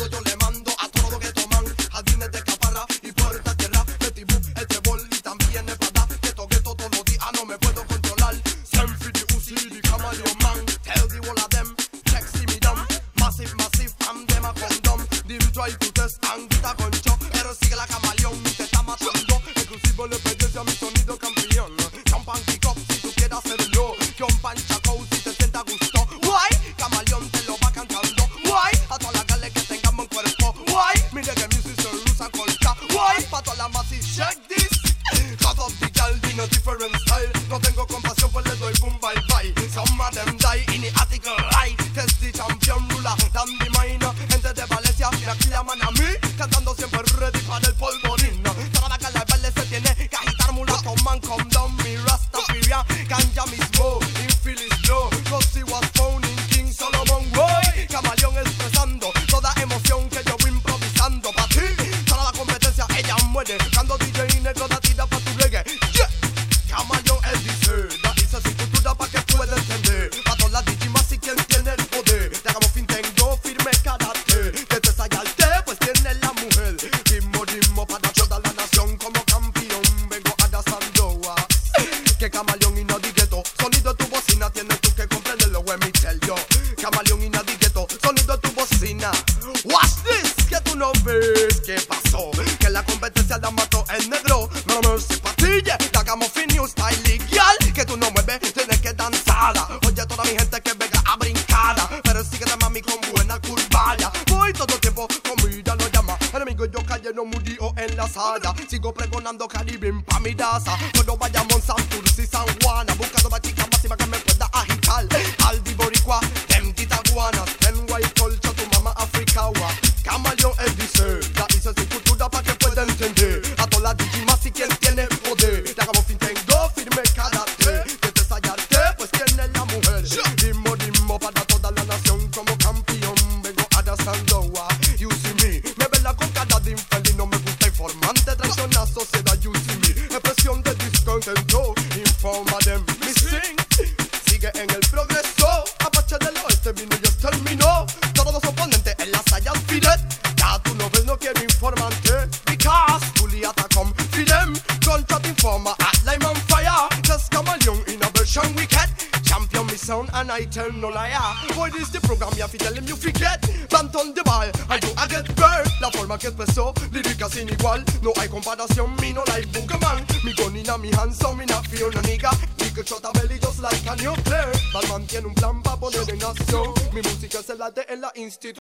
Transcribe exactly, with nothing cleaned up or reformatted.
saludo yo le mando a todo lo que toman, jardines de caparra y puerta tierra, de tibú, el trebol y también el padá, que toque todos los días no me puedo controlar. Send for the Uzi, the Chameleon man, tell the whole of them, sexy me dumb, massive, massive, I'm them a condom, dim try to test and get a concho, pero sigue la camaleón y te está matando, exclusivo le pedí a mi sonido campeón, champán kick up si tú quieres hacerlo, John Panchaco si te sienta gusto, guay, camaleón te lo va cantando, guay, a todas las gales que tengamos en cuerpo, guay, mire que music se usa colcha, guay, pa' todas las masas, check this, cut off the girl in a different style, no tengo compasión pues le doy boom bye bye, some of them die in the article line, test the champion ruler, damn the minor, gente de Valencia, me aclaman a mí, cantando siempre ready para el polvorín, toda la gala de baile se tiene que agitar mulato, man, come down, mi Rastafarian, ganja mismo, in Philly's flow, cause he was found in King Solomon, boy, camaleón expresando toda emoción que yo voy improvisando pa' ti, toda la competencia ella muere, cuando D J negro da tira pa' tu reggae, yeah, camaleón es dice, da hizo su cultura pa' que pueda entender, pa' todas las digimas y quien tiene el poder, de hagamos fin tengo firme carácter, que te salte pues tiene la mujer, ritmo, ritmo para toda la nación, como campeón vengo arrasando, que camaleón y nadie gueto, sonido de tu bocina, tienes tú que comprenderlo, when me tell yo, camaleón y nadie gueto, sonido de tu bocina, watch this, que tú no ves, ¿qué pasó? Que la competencia la mató el negro, no mercy pa' ti, yeah, te hagamos fin new style legal, que tú no mueves, tienes que danzar, oye toda mi gente que venga a brincar, pero síguete mami con buena curvada, voy todo el tiempo, comida lo llama, enemigo yo cayendo murió en la sala, sigo pregonando Caribe pa' mi raza, cuando vayamos a Santurce y San Juana, buscando la chica máxima que me pueda agitar, al Boricua, ten titaguanas, ten white culture, tu mamá africawa, camaleón es dice, la hice sin cultura pa' que pueda entender, a todas las digimas y quien tiene poder, te hagamos fin tengo firme carácter, que te sallarte pues tiene la mujer, ritmo, ritmo para toda la nación, como campeón vengo arrasando, you see me, me vela con cara de infeliz, no me gusta informante, traiciona sociedad, you see me, expresión de descontento, informa de mi sing, sigue en el progreso, Apache del oeste vino y ya terminó, todos los oponentes en la saya filet, ya tú no ves, no quiero informante, because Julieta come feed them, gunshot informa at lime on fire, just camaleón in a version wicked, champion me sound and I tell no liar, boy this the program ya fi tell him you forget, plant on the ball, I do I get bird, la forma que expresó, lírica sin igual, no hay comparación, me no like Boogeyman, mi gun in a mi hand so me not feel no nigga, we could shot a belly just like a nuclear, Batman tiene un plan pa' poner en acción, mi música se la de en la institución.